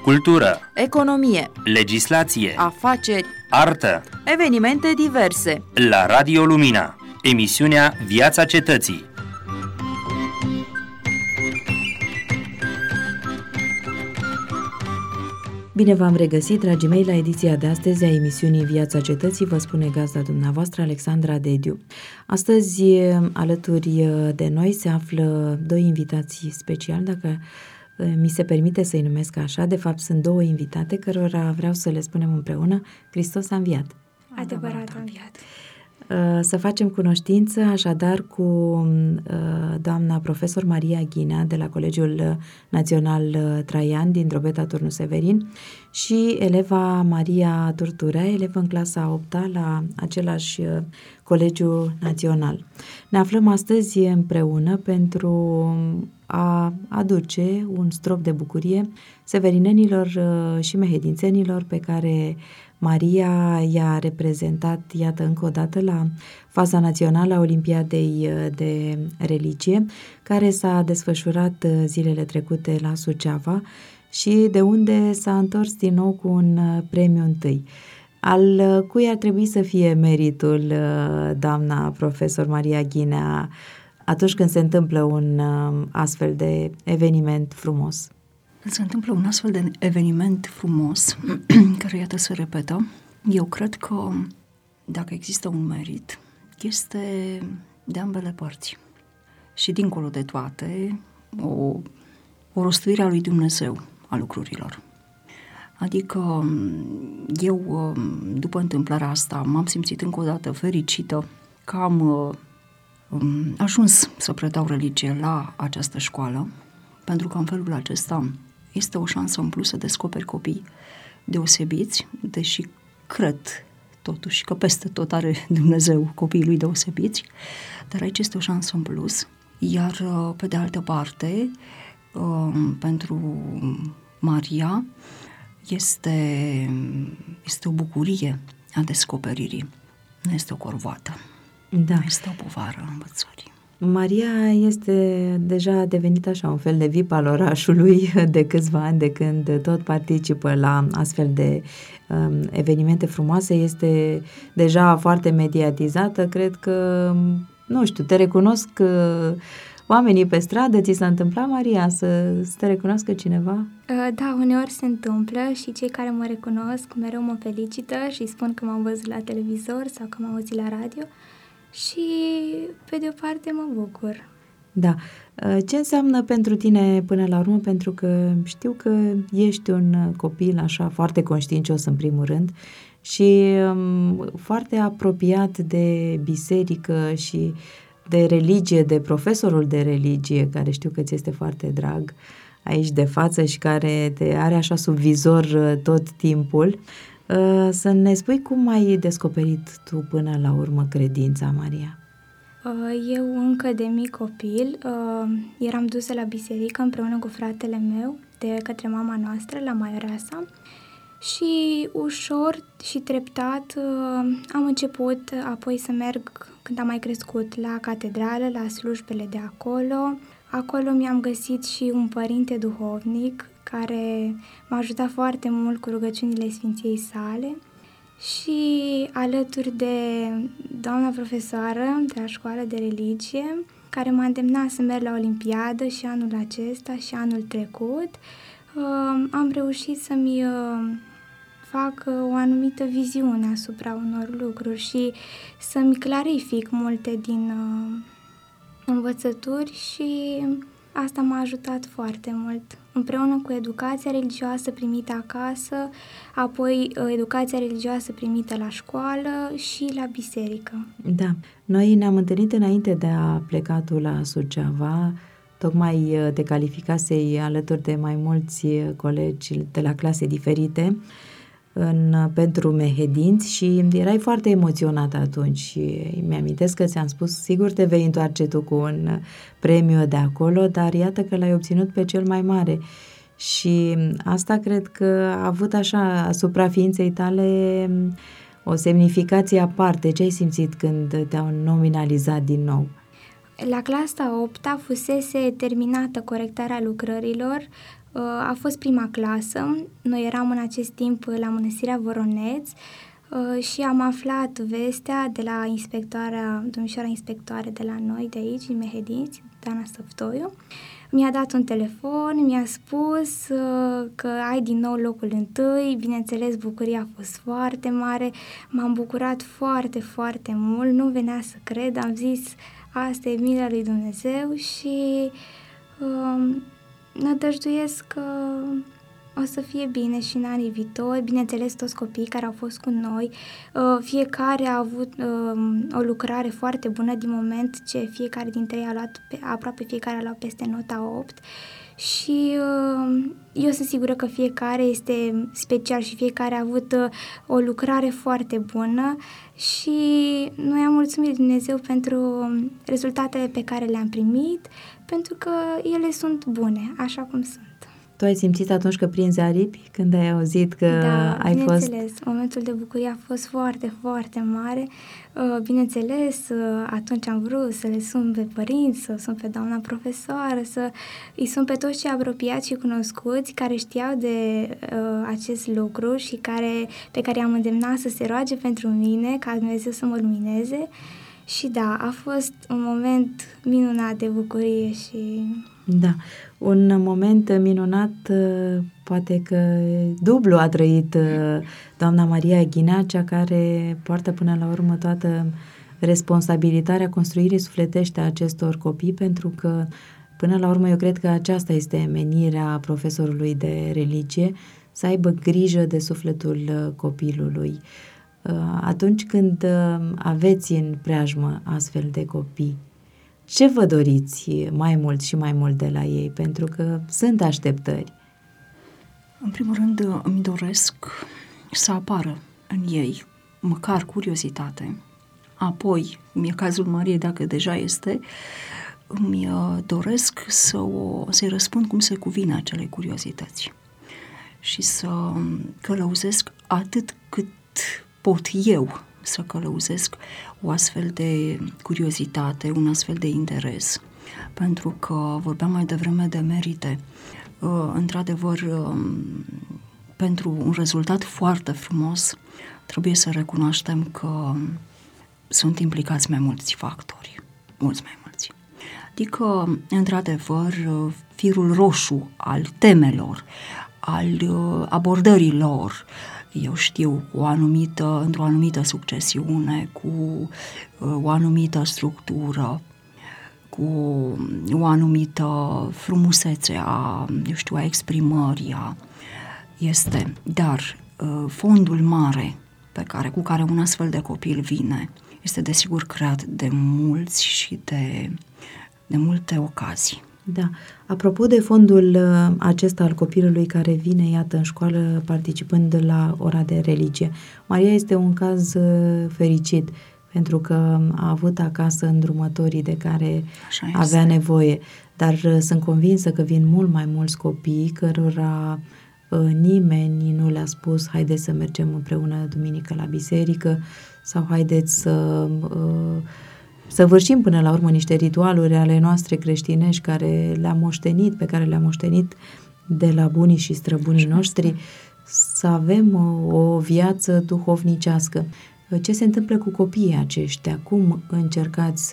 cultură, economie, legislație, afaceri, artă, evenimente diverse. la Radio Lumina, emisiunea Viața Cetății. Bine v-am regăsit, dragii mei, la ediția de astăzi a emisiunii Viața Cetății, vă spune gazda dumneavoastră, Alexandra Dediu. Astăzi, alături de noi, se află doi invitații speciali, dacă mi se permite să-i numesc așa. De fapt, sunt două invitate, cărora vreau să le spunem împreună: Hristos a înviat! Adevărat a înviat! Să facem cunoștință așadar cu doamna profesor Maria Ghinea de la Colegiul Național Traian din Drobeta Turnu Severin și eleva Maria Turturea, elevă în clasa 8-a la același Colegiu Național. Ne aflăm astăzi împreună pentru a aduce un strop de bucurie severinenilor și mehedințenilor pe care Maria i-a reprezentat, iată, încă o dată la faza națională a Olimpiadei de religie, care s-a desfășurat zilele trecute la Suceava și de unde s-a întors din nou cu un premiu întâi. Al cui ar trebui să fie meritul, doamna profesor Maria Ghinea, atunci când se întâmplă un astfel de eveniment frumos? Se întâmplă un astfel de eveniment frumos, care iată se repetă. Eu cred că dacă există un merit, este de ambele părți. Și dincolo de toate, o rostuire a lui Dumnezeu a lucrurilor. Adică eu, după întâmplarea asta, m-am simțit încă o dată fericită că am ajuns să predau religie la această școală, pentru că în felul acesta este o șansă în plus să descoperi copii deosebiți, deși cred totuși că peste tot are Dumnezeu copiii lui deosebiți, dar aici este o șansă în plus. Iar pe de altă parte, pentru Maria este o bucurie a descoperirii, nu este o corvoată, Da. Nu este o povară învățării. Maria este deja devenit așa un fel de VIP al orașului de câțiva ani, de când tot participă la astfel de evenimente frumoase, este deja foarte mediatizată. Cred că, nu știu, te recunosc oamenii pe stradă. Ți s-a întâmplat, Maria, să te recunoască cineva? Da, uneori se întâmplă și cei care mă recunosc mereu mă felicită și spun că m-am văzut la televizor sau că m-am auzit la radio. Și, pe de o parte, mă bucur. Da. Ce înseamnă pentru tine până la urmă? Pentru că știu că ești un copil așa foarte conștiincios în primul rând și foarte apropiat de biserică și de religie, de profesorul de religie, care știu că ți este foarte drag aici de față și care te are așa sub vizor tot timpul. Să ne spui cum ai descoperit tu până la urmă credința, Maria? Eu încă de mic copil eram dusă la biserică împreună cu fratele meu de către mama noastră la Maioreasa și ușor și treptat am început apoi să merg, când am mai crescut, la catedrală, la slujbele de acolo. Acolo mi-am găsit și un părinte duhovnic care m-a ajutat foarte mult cu rugăciunile Sfinției sale și alături de doamna profesoară de la școală de religie, care m-a îndemnat să merg la Olimpiadă și anul acesta și anul trecut, am reușit să-mi fac o anumită viziune asupra unor lucruri și să-mi clarific multe din învățături și asta m-a ajutat foarte mult, împreună cu educația religioasă primită acasă, apoi educația religioasă primită la școală și la biserică. Da, noi ne-am întâlnit înainte de a pleca tu la Suceava, tocmai te calificasei alături de mai mulți colegi de la clase diferite pentru mehedinți și erai foarte emoționată atunci și mi-amintesc că ți-am spus, sigur te vei întoarce tu cu un premiu de acolo, dar iată că l-ai obținut pe cel mai mare și asta cred că a avut așa asupra ființei tale o semnificație aparte. Ce ai simțit când te-au nominalizat din nou? La clasa 8-a fusese terminată corectarea lucrărilor A fost prima clasă, noi eram în acest timp la Mănăstirea Voroneț și am aflat vestea de la domnișoara inspectoare de la noi, de aici, din Mehedinți, Dana Săftoiu. Mi-a dat un telefon, mi-a spus că ai din nou locul întâi, bineînțeles bucuria a fost foarte mare, m-am bucurat foarte, foarte mult, nu venea să cred, am zis asta e mila lui Dumnezeu și nădăjduiesc că o să fie bine și în anii viitori, bineînțeles toți copiii care au fost cu noi, fiecare a avut o lucrare foarte bună din moment ce fiecare dintre ei a luat, aproape fiecare a luat peste nota 8 și eu sunt sigură că fiecare este special și fiecare a avut o lucrare foarte bună și noi am mulțumit Dumnezeu pentru rezultatele pe care le-am primit, pentru că ele sunt bune, așa cum sunt. Tu ai simțit atunci că prinzi aripi când ai auzit că ai fost... Da, bineînțeles, momentul de bucurie a fost foarte, foarte mare. Bineînțeles, atunci am vrut să le sun pe părinți, să sun pe doamna profesoară, să îi sun pe toți cei apropiați și cunoscuți care știau de acest lucru și pe care i-am îndemnat să se roage pentru mine, ca Dumnezeu să mă lumineze. Și da, a fost un moment minunat de bucurie și... Da, un moment minunat, poate că dublu a trăit doamna Maria Ghinea, cea care poartă până la urmă toată responsabilitatea construirii sufletești a acestor copii, pentru că până la urmă eu cred că aceasta este menirea profesorului de religie, să aibă grijă de sufletul copilului. Atunci când aveți în preajmă astfel de copii, ce vă doriți mai mult și mai mult de la ei? Pentru că sunt așteptări. În primul rând îmi doresc să apară în ei măcar curiozitate. Apoi, cum e cazul Mariei, dacă deja este, îmi doresc să-i răspund cum se cuvine acelei curiozități și să călăuzesc atât cât pot eu să călăuzesc o astfel de curiozitate, un astfel de interes. Pentru că vorbeam mai devreme de merite. Într-adevăr, pentru un rezultat foarte frumos, trebuie să recunoaștem că sunt implicați mai mulți factori, mulți mai mulți. Adică, într-adevăr, firul roșu al temelor, al abordărilor, eu știu, într-o anumită succesiune, cu o anumită structură, cu o anumită frumusețe a exprimării, este. Dar fondul mare cu care un astfel de copil vine este desigur creat de mulți și de multe ocazii. Da. Apropo de fondul acesta al copilului care vine, iată, în școală participând la ora de religie, Maria este un caz fericit pentru că a avut acasă îndrumătorii de care avea nevoie, dar sunt convinsă că vin mult mai mulți copii cărora nimeni nu le-a spus haideți să mergem împreună duminică la biserică sau haideți să vârșim până la urmă niște ritualuri ale noastre creștinești pe care le-am moștenit de la bunii și străbunii noștri, să avem o viață duhovnicească. Ce se întâmplă cu copiii aceștia? Cum încercați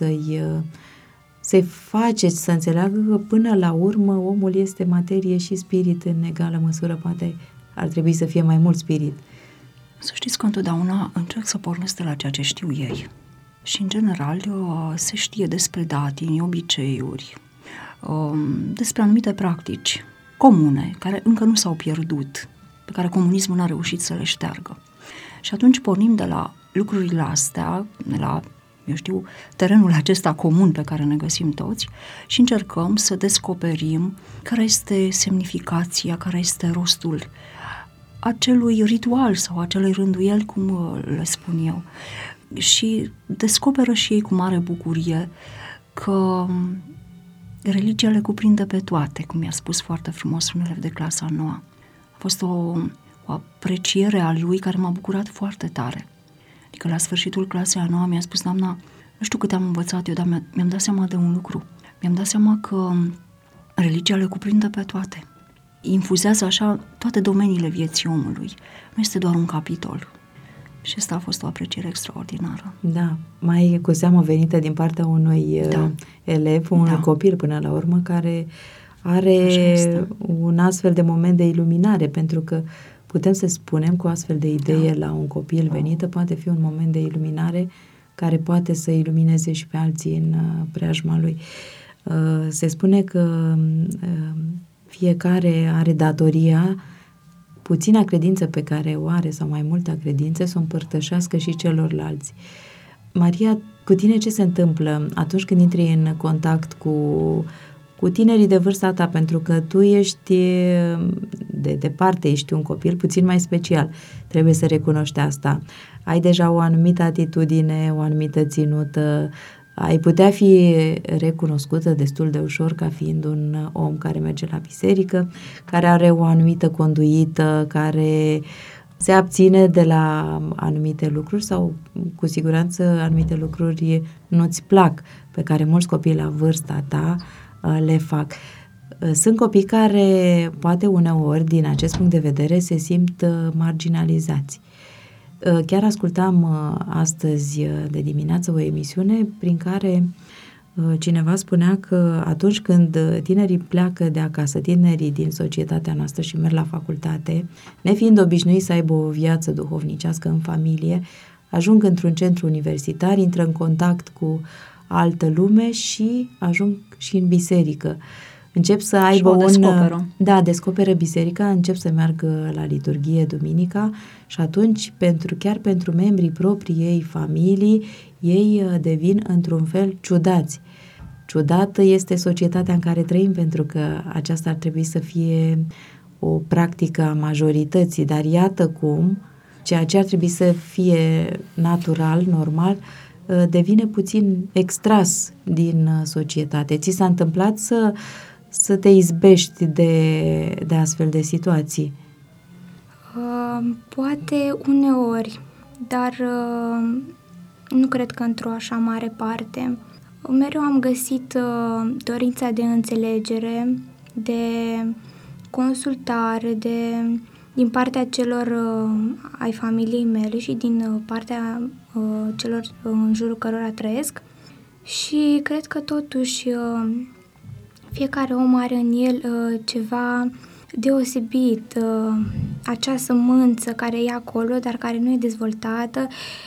să-i faceți să înțeleagă că până la urmă omul este materie și spirit în egală măsură? Poate ar trebui să fie mai mult spirit. Să știți că întotdeauna încerc să pornesc de la ceea ce știu ei. Și, în general, se știe despre datini, obiceiuri, despre anumite practici comune, care încă nu s-au pierdut, pe care comunismul n-a reușit să le șteargă. Și atunci pornim de la lucrurile astea, de la, terenul acesta comun pe care ne găsim toți și încercăm să descoperim care este semnificația, care este rostul acelui ritual sau acelei rânduieli, cum le spun eu. Și descoperă și ei cu mare bucurie că religia le cuprinde pe toate, cum i-a spus foarte frumos un elev de clasa 9. A fost o apreciere a lui care m-a bucurat foarte tare. Adică la sfârșitul clasei a 9 mi-a spus: doamna, nu știu cât am învățat eu, dar mi-am dat seama de un lucru. Mi-am dat seama că religia le cuprinde pe toate. infuzează așa toate domeniile vieții omului. Nu este doar un capitol. Și asta a fost o apreciere extraordinară. Da, mai cu seamă venită din partea unui elev, unui copil până la urmă, care are un astfel de moment de iluminare, pentru că putem să spunem că o astfel de idee la un copil venită poate fi un moment de iluminare care poate să ilumineze și pe alții în preajma lui. Se spune că fiecare are datoria, puțina credință pe care o are sau mai multă credință, să o împărtășească și celorlalți. Maria, cu tine ce se întâmplă atunci când intri în contact cu tinerii de vârsta ta? Pentru că tu ești, de departe, ești un copil puțin mai special. Trebuie să recunoști asta. Ai deja o anumită atitudine, o anumită ținută. Ai putea fi recunoscută destul de ușor ca fiind un om care merge la biserică, care are o anumită conduită, care se abține de la anumite lucruri sau cu siguranță anumite lucruri nu-ți plac, pe care mulți copii la vârsta ta le fac. Sunt copii care poate uneori, din acest punct de vedere, se simt marginalizați. Chiar ascultam astăzi de dimineață o emisiune prin care cineva spunea că atunci când tinerii pleacă de acasă, tinerii din societatea noastră și merg la facultate, nefiind obișnuiți să aibă o viață duhovnicească în familie, ajung într-un centru universitar, intră în contact cu altă lume și ajung și în biserică. Încep să aibă descoperă biserica, încep să meargă la liturghie duminica și atunci, chiar pentru membrii proprii ei familii, ei devin într-un fel ciudați. Ciudată este societatea în care trăim, pentru că aceasta ar trebui să fie o practică a majorității, dar iată cum ceea ce ar trebui să fie natural, normal, devine puțin extras din societate. Ți s-a întâmplat să te izbești de astfel de situații? Poate uneori, dar nu cred că într-o așa mare parte. Mereu am găsit dorința de înțelegere, de consultare, din partea celor ai familiei mele și din partea celor în jurul cărora trăiesc, și cred că totuși fiecare om are în el ceva deosebit, acea sămânță care e acolo, dar care nu e dezvoltată.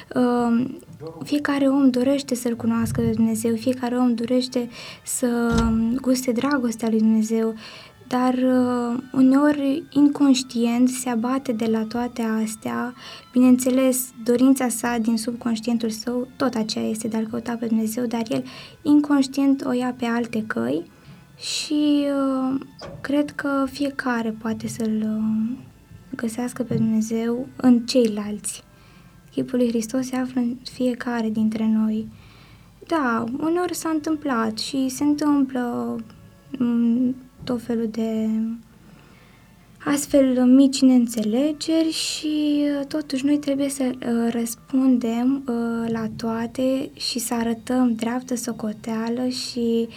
Fiecare om dorește să-L cunoască pe Dumnezeu, fiecare om dorește să guste dragostea lui Dumnezeu, dar uneori inconștient se abate de la toate astea. Bineînțeles, dorința sa din subconștientul său, tot aceea este de a-L căuta pe Dumnezeu, dar el inconștient o ia pe alte căi și cred că fiecare poate să-L găsească pe Dumnezeu în ceilalți. Chipul lui Hristos se află în fiecare dintre noi. Da, uneori s-a întâmplat și se întâmplă tot felul de astfel mici neînțelegeri și totuși noi trebuie să răspundem la toate și să arătăm dreaptă socoteală și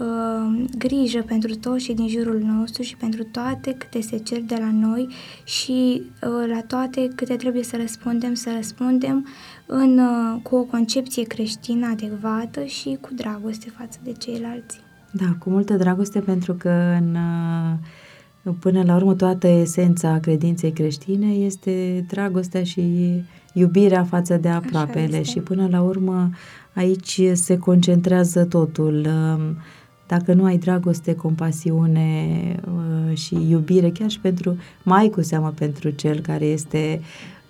grijă pentru toți și din jurul nostru și pentru toate câte se cer de la noi și la toate câte trebuie să răspundem cu o concepție creștină adecvată și cu dragoste față de ceilalți. Da, cu multă dragoste, pentru că până la urmă toată esența credinței creștine este dragostea și iubirea față de aproapele și până la urmă aici se concentrează totul. Dacă nu ai dragoste, compasiune și iubire, chiar și mai cu seamă pentru cel care este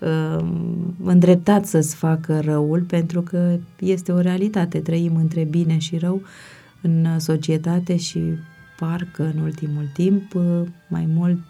îndreptat să-ți facă răul, pentru că este o realitate, trăim între bine și rău în societate și parcă în ultimul timp mai mult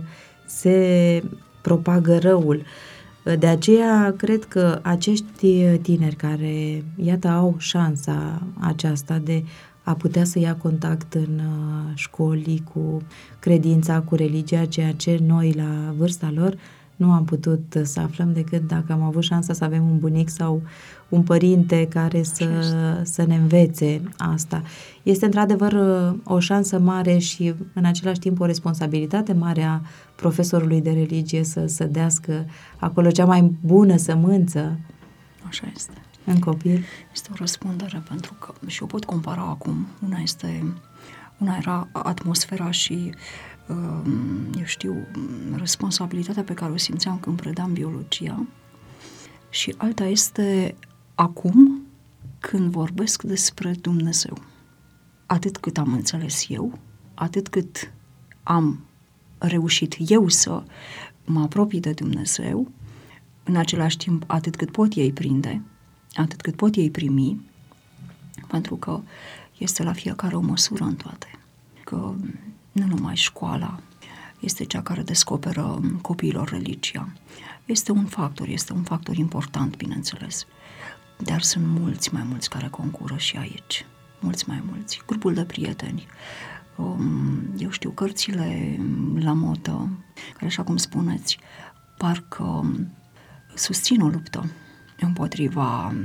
se propagă răul. De aceea cred că acești tineri care, iată, au șansa aceasta de a putea să ia contact în școli cu credința, cu religia, ceea ce noi la vârsta lor nu am putut să aflăm decât dacă am avut șansa să avem un bunic sau un părinte care să ne învețe asta. Este într-adevăr o șansă mare și în același timp o responsabilitate mare a profesorului de religie să sădească acolo cea mai bună sămânță. Așa este. În copil. Este o răspundere, pentru că și o pot compara acum. Una era atmosfera și eu știu, responsabilitatea pe care o simțeam când predam biologia, și alta este acum când vorbesc despre Dumnezeu. Atât cât am înțeles eu, atât cât am reușit eu să mă apropii de Dumnezeu, în același timp atât cât pot ei prinde, atât cât pot ei primi, pentru că este la fiecare o măsură în toate. Că nu numai școala este cea care descoperă copiilor religia. Este un factor important, bineînțeles. Dar sunt mulți mai mulți care concură și aici. Mulți mai mulți. Grupul de prieteni. Eu știu, cărțile la modă, care, așa cum spuneți, parcă susțin o luptă împotriva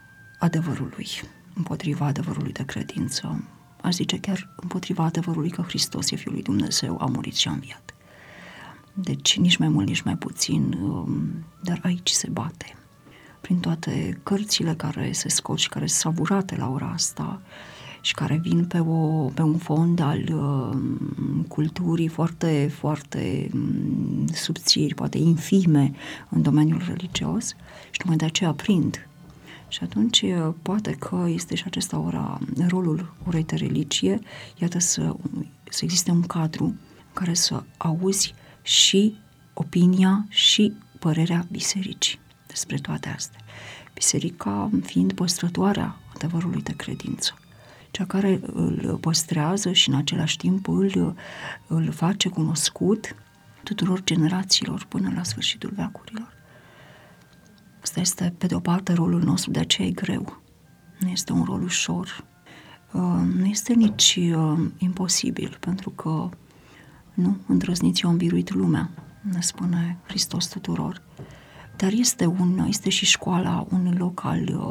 adevărului de credință. Aș zice chiar împotriva adevărului că Hristos e Fiul lui Dumnezeu, a murit și a înviat. Deci nici mai mult, nici mai puțin, dar aici se bate. Prin toate cărțile care se scot și care sunt savurate la ora asta și care vin pe un fond al culturii foarte, foarte subțiri, poate infime în domeniul religios, și numai de aceea prind. Și atunci poate că este și acesta rolul orei de religie, iată să existe un cadru în care să auzi și opinia și părerea bisericii despre toate astea. Biserica fiind păstrătoarea adevărului de credință, cea care îl păstrează și în același timp îl face cunoscut tuturor generațiilor până la sfârșitul veacurilor. Asta este, pe de o parte, rolul nostru, de aceea e greu. Nu este un rol ușor. Nu este nici imposibil, pentru că nu, îndrăzniți, eu am biruit lumea, ne spune Hristos tuturor. Dar este și școala un loc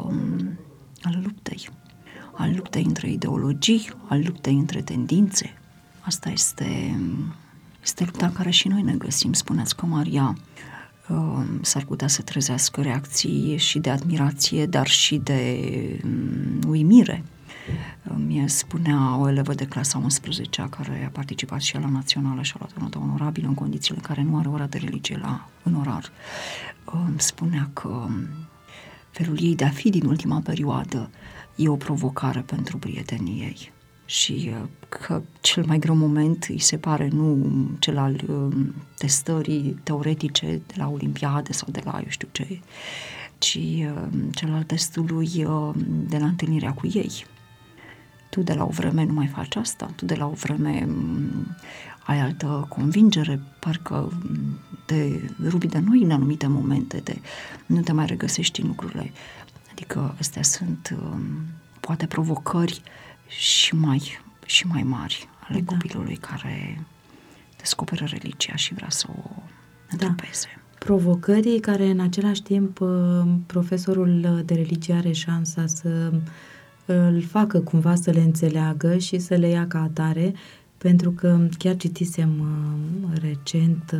al luptei între ideologii, al luptei între tendințe. Asta este lupta în care și noi ne găsim. Spuneați că Maria s-ar putea să trezească reacții și de admirație, dar și de uimire. Mie spunea o elevă de clasa 11-a care a participat și ea la națională și a luat o notă onorabilă în condițiile în care nu are ora de religie în orar. Spunea că felul ei de a fi din ultima perioadă e o provocare pentru prietenii ei și că cel mai greu moment îi se pare nu cel al testării teoretice de la olimpiade sau de la eu știu ce, ci cel al testului de la întâlnirea cu ei. Tu de la o vreme nu mai faci asta, tu de la o vreme ai altă convingere, parcă te rupi de noi în anumite momente, nu te mai regăsești în lucrurile. Adică astea sunt poate provocări și mai mari ale copilului care descoperă religia și vrea să o întrupeze. Provocării care în același timp profesorul de religie are șansa să îl facă cumva să le înțeleagă și să le ia ca atare, pentru că chiar citisem recent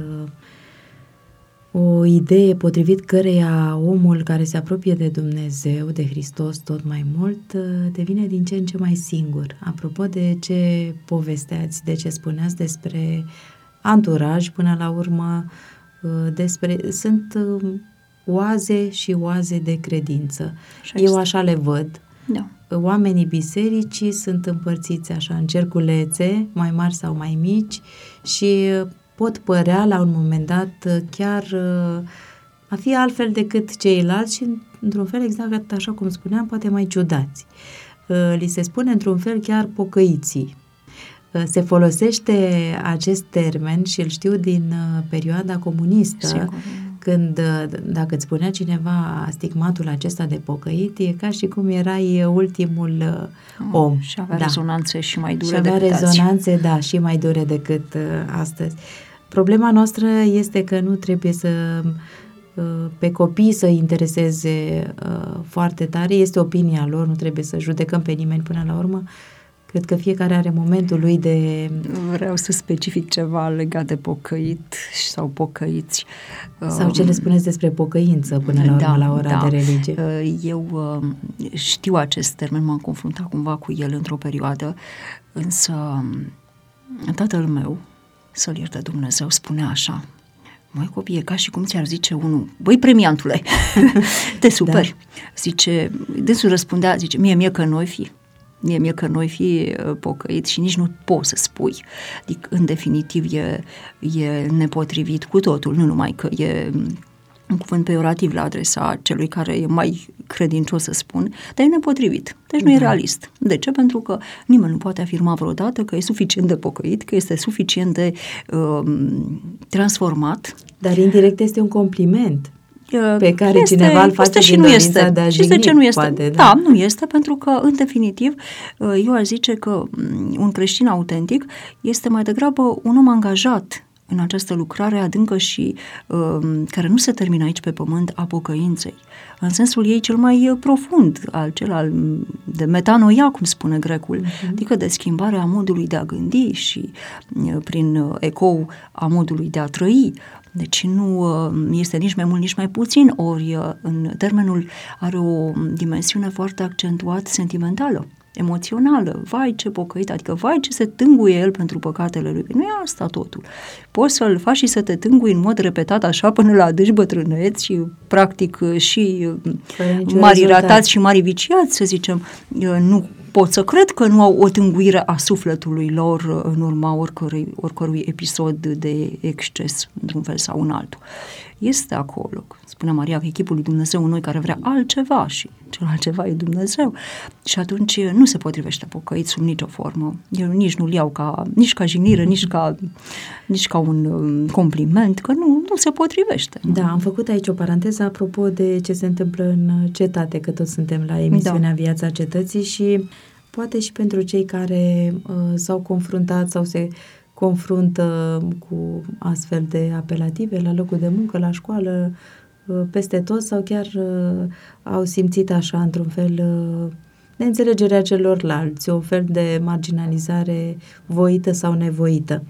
o idee potrivit căreia omul care se apropie de Dumnezeu, de Hristos tot mai mult, devine din ce în ce mai singur. Apropo de ce povesteați, de ce spuneați despre anturaj, până la urmă, sunt oaze și oaze de credință. Eu așa le văd. Da. Oamenii bisericii sunt împărțiți așa în cerculețe, mai mari sau mai mici, și pot părea la un moment dat chiar a fi altfel decât ceilalți și într-un fel exact așa cum spuneam, poate mai ciudați. Li se spune într-un fel chiar pocăiții. Se folosește acest termen și îl știu din perioada comunistă. Sigur. Când, dacă îți spunea cineva stigmatul acesta de pocăit, e ca și cum erai ultimul om. Și avea rezonanțe și mai dure decât decât rezonanțe, și mai dure decât astăzi. Problema noastră este că nu trebuie să pe copii să intereseze foarte tare, este opinia lor, nu trebuie să judecăm pe nimeni până la urmă. Cred că fiecare are momentul lui de... Vreau să specific ceva legat de pocăit sau pocăiți. Sau ce le spuneți despre pocăință până la urmă, la ora de religie? Eu știu acest termen, m-am confruntat cumva cu el într-o perioadă, însă tatăl meu, să-l ierte Dumnezeu, spunea așa: măi copii, e ca și cum ți-ar zice unul: băi premiantule, te superi. Da. Zice, dânsul răspundea, zice, mie că noi fi. Mie că noi fi pocăiți și nici nu poți să spui. Adică, în definitiv, e nepotrivit cu totul, nu numai că e un cuvânt peiorativ la adresa celui care e mai credincios, să spun, dar e nepotrivit. Deci nu e realist. De ce? Pentru că nimeni nu poate afirma vreodată că e suficient de pocăit, că este suficient de transformat. Dar indirect este un compliment pe care cineva îl face din dorința de a jigni, ce nu este? Poate, da, nu este, pentru că, în definitiv, eu aș zice că un creștin autentic este mai degrabă un om angajat în această lucrare adâncă și care nu se termină aici pe pământ, a pocăinței, în sensul ei cel mai profund, cel de metanoia, cum spune grecul, adică de schimbarea modului de a gândi și prin ecou a modului de a trăi. Deci nu este nici mai mult, nici mai puțin, ori în termenul are o dimensiune foarte accentuat sentimentală, emoțională. Vai ce pocăit, adică vai ce se tânguie el pentru păcatele lui. Nu e asta totul. Poți să-l faci și să te tângui în mod repetat așa până la adânci bătrâneți și practic și mari ratați și mari viciați, să zicem, nu pot să cred că nu au o tânguire a sufletului lor în urma oricărui episod de exces, într-un fel sau în altul. Este acolo, spunea Maria, că echipul lui Dumnezeu în noi care vrea altceva și cel altceva e Dumnezeu. Și atunci nu se potrivește pocăit sub nicio formă. Eu nici nu-l iau nici ca jignire, nici ca un compliment, că nu se potrivește. Da, am făcut aici o paranteză apropo de ce se întâmplă în cetate, că toți suntem la emisiunea Viața Cetății și poate și pentru cei care s-au confruntat sau se confruntă cu astfel de apelative la locul de muncă, la școală, peste tot, sau chiar au simțit așa, într-un fel, neînțelegerea celorlalți, un fel de marginalizare voită sau nevoită.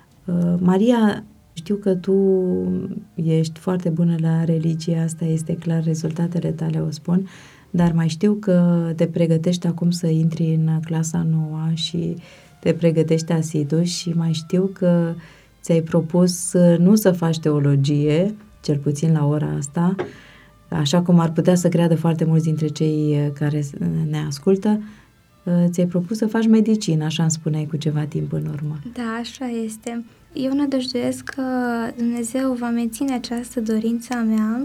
Maria, știu că tu ești foarte bună la religie, asta este clar, rezultatele tale o spun, dar mai știu că te pregătești acum să intri în clasa 9 și te pregătești asidu și mai știu că ți-ai propus nu să faci teologie, cel puțin la ora asta, așa cum ar putea să creadă foarte mulți dintre cei care ne ascultă, ți-ai propus să faci medicină, așa îmi spuneai cu ceva timp în urmă. Da, așa este. Eu nădăjduiesc că Dumnezeu va menține această dorință a mea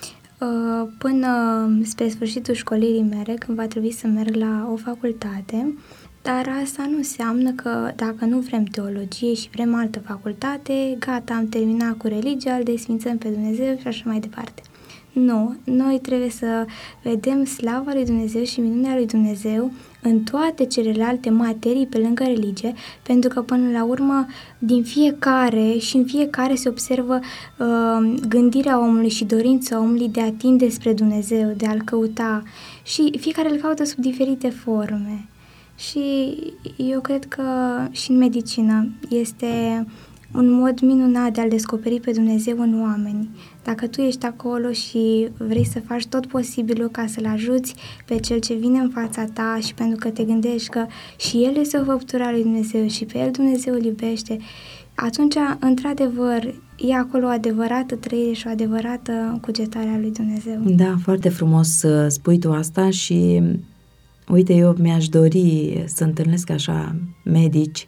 până spre sfârșitul școlirii mele, când va trebui să merg la o facultate. Dar asta nu înseamnă că dacă nu vrem teologie și vrem altă facultate, gata, am terminat cu religia, îl desfințăm pe Dumnezeu și așa mai departe. Nu, noi trebuie să vedem slava lui Dumnezeu și minunea lui Dumnezeu în toate celelalte materii pe lângă religie, pentru că până la urmă din fiecare se observă gândirea omului și dorința omului de a tinde spre Dumnezeu, de a-L căuta și fiecare îl caută sub diferite forme. Și eu cred că și în medicină este un mod minunat de a-L descoperi pe Dumnezeu în oameni. Dacă tu ești acolo și vrei să faci tot posibilul ca să-L ajuți pe cel ce vine în fața ta și pentru că te gândești că și El este o făptură a lui Dumnezeu și pe El Dumnezeu îl iubește, atunci, într-adevăr, e acolo o adevărată trăire și o adevărată cugetare a lui Dumnezeu. Da, foarte frumos spui tu asta și uite, eu mi-aș dori să întâlnesc așa medici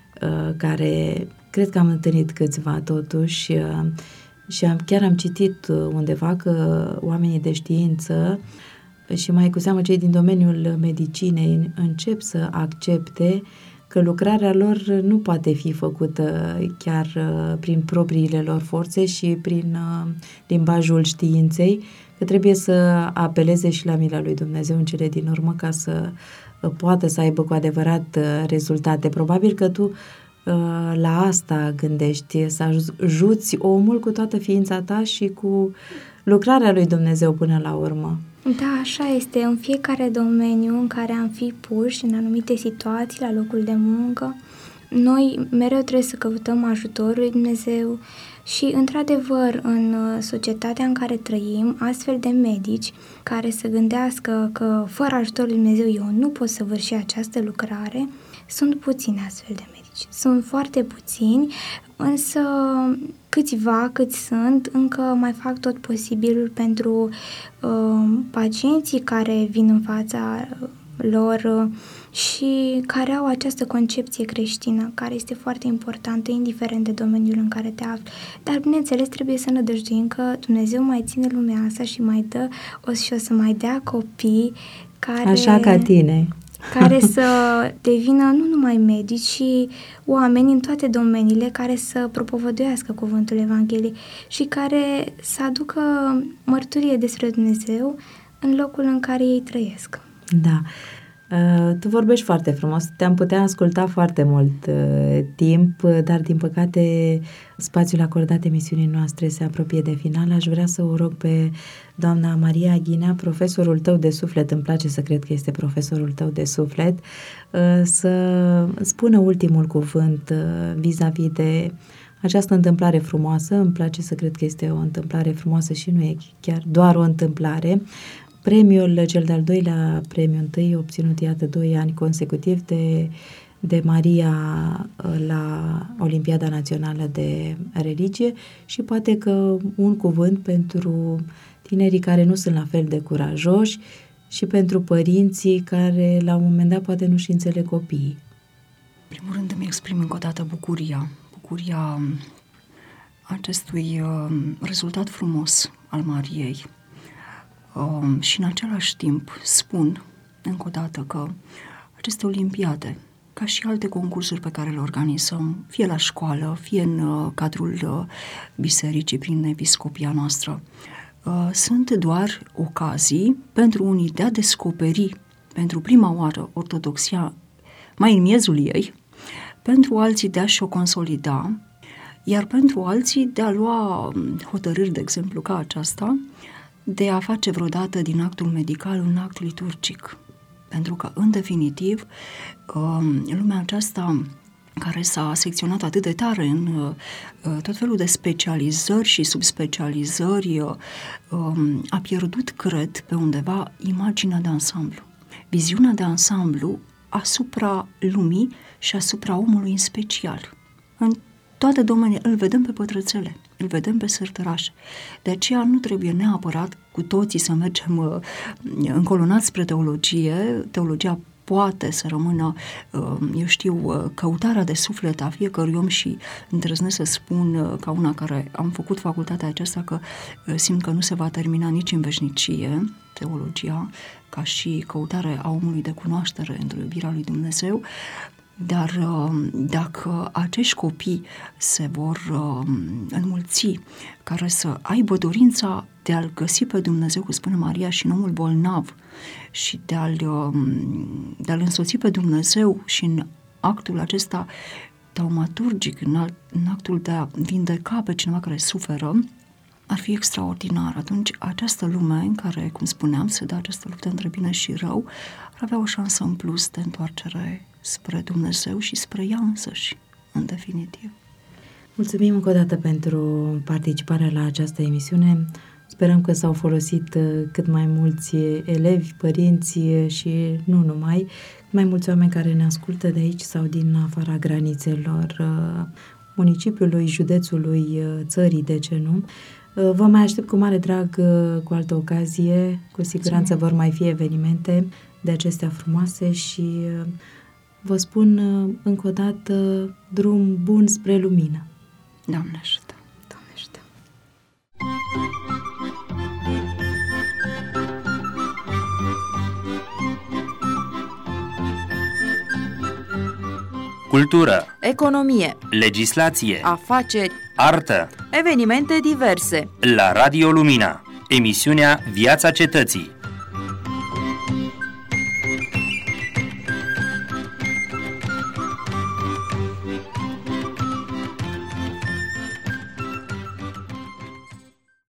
care, cred că am întâlnit câțiva totuși și chiar am citit undeva că oamenii de știință și mai cu seamă cei din domeniul medicinei încep să accepte că lucrarea lor nu poate fi făcută chiar prin propriile lor forțe și prin limbajul științei, că trebuie să apeleze și la mila lui Dumnezeu în cele din urmă ca să poată să aibă cu adevărat rezultate. Probabil că tu la asta gândești, să ajuți omul cu toată ființa ta și cu lucrarea lui Dumnezeu până la urmă. Da, așa este. În fiecare domeniu în care am fi puși, în anumite situații, la locul de muncă, noi mereu trebuie să căutăm ajutorul lui Dumnezeu și, într-adevăr, în societatea în care trăim, astfel de medici care să gândească că fără ajutorul lui Dumnezeu eu nu pot să săvârși această lucrare, sunt puțini astfel de medici. Sunt foarte puțini, însă câțiva cât sunt, încă mai fac tot posibilul pentru pacienții care vin în fața lor și care au această concepție creștină, care este foarte importantă, indiferent de domeniul în care te afli. Dar, bineînțeles, trebuie să nădăjduim că Dumnezeu mai ține lumea asta și mai dă și o să mai dea copii care... Așa ca tine. Care să devină nu numai medici, ci oameni în toate domeniile care să propovăduiască cuvântul Evangheliei și care să aducă mărturie despre Dumnezeu în locul în care ei trăiesc. Da. Tu vorbești foarte frumos, te-am putea asculta foarte mult timp, dar din păcate spațiul acordat emisiunii noastre se apropie de final. Aș vrea să o rog pe doamna Maria Ghinea, profesorul tău de suflet, îmi place să cred că este profesorul tău de suflet, să spună ultimul cuvânt vis-a-vis de această întâmplare frumoasă. Îmi place să cred că este o întâmplare frumoasă și nu e chiar doar o întâmplare. Premiul, cel de-al doilea premiu întâi, obținut, iată, 2 ani consecutiv de Maria la Olimpiada Națională de Religie și poate că un cuvânt pentru tinerii care nu sunt la fel de curajoși și pentru părinții care la un moment dat poate nu-și înțeleg copiii. În primul rând îmi exprim încă o dată bucuria acestui rezultat frumos al Mariei. Și în același timp spun încă o dată că aceste olimpiade, ca și alte concursuri pe care le organizăm, fie la școală, fie în cadrul bisericii prin episcopia noastră, sunt doar ocazii pentru unii de a descoperi pentru prima oară ortodoxia mai în miezul ei, pentru alții de a-și o consolida, iar pentru alții de a lua hotărâri, de exemplu, ca aceasta, de a face vreodată din actul medical un act liturgic. Pentru că, în definitiv, lumea aceasta care s-a secționat atât de tare în tot felul de specializări și subspecializări, a pierdut, cred, pe undeva imaginea de ansamblu. Viziunea de ansamblu asupra lumii și asupra omului în special. În toate domeniile îl vedem pe pătrățele, îl vedem pe sărtărașe. De aceea nu trebuie neapărat cu toții să mergem încolonați spre teologie. Teologia poate să rămână, căutarea de suflet a fiecărui om și îndrăznesc să spun, ca una care am făcut facultatea aceasta, că simt că nu se va termina nici în veșnicie teologia, ca și căutare a omului de cunoaștere într-o iubirea lui Dumnezeu. Dar dacă acești copii se vor înmulți, care să aibă dorința de a-L găsi pe Dumnezeu, cum spune Maria, și în omul bolnav, și de a-L însoți pe Dumnezeu și în actul acesta taumaturgic, în actul de a vindeca pe cineva care suferă, ar fi extraordinar. Atunci această lume în care, cum spuneam, se dă această luptă între bine și rău, ar avea o șansă în plus de întoarcere spre Dumnezeu și spre ea însăși, în definitiv. Mulțumim încă o dată pentru participarea la această emisiune. Sperăm că s-au folosit cât mai mulți elevi, părinți și nu numai, mai mulți oameni care ne ascultă de aici sau din afara granițelor municipiului, județului, țării, de ce nu. Vă mai aștept cu mare drag cu altă ocazie, cu siguranță vor mai fi evenimente de acestea frumoase și vă spun încă o dată drum bun spre lumină. Doamne ajută! Doamne ajută! Cultură, economie, legislație, afaceri, artă. evenimente diverse. La Radio Lumina, emisiunea Viața Cetății.